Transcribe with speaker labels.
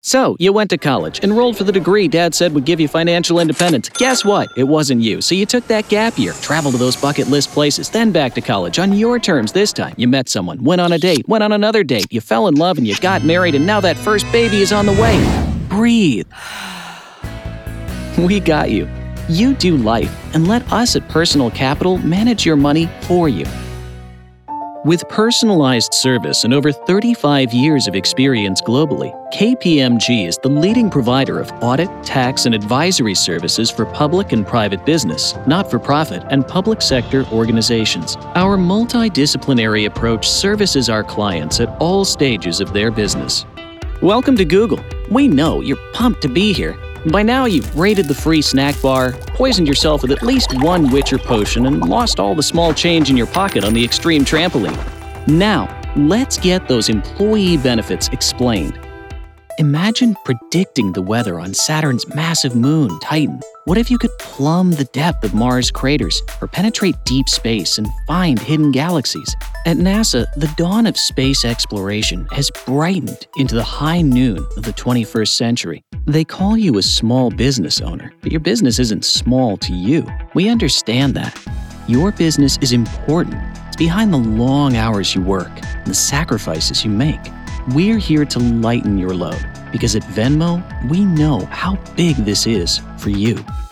Speaker 1: So, you went to college, enrolled for the degree Dad said would give you financial independence. Guess what? It wasn't you. So you took that gap year, traveled to those bucket list places, then back to college on your terms this time. You met someone, went on a date, went on another date, you fell in love and you got married, and now that first baby is on the way. Breathe. We got you. You do life, and let us at Personal Capital manage your money for you. With personalized service and over 35 years of experience globally, KPMG is the leading provider of audit, tax, and advisory services for public and private business, not-for-profit, and public sector organizations. Our multidisciplinary approach services our clients at all stages of their business. Welcome to Google. We know you're pumped to be here. By now, you've raided the free snack bar, poisoned yourself with at least one Witcher potion, and lost all the small change in your pocket on the extreme trampoline. Now, let's get those employee benefits explained. Imagine predicting the weather on Saturn's massive moon, Titan. What if you could plumb the depth of Mars' craters, or penetrate deep space and find hidden galaxies? At NASA, the dawn of space exploration has brightened into the high noon of the 21st century. They call you a small business owner, but your business isn't small to you. We understand that. Your business is important. It's behind the long hours you work and the sacrifices you make. We're here to lighten your load, because at Venmo, we know how big this is for you.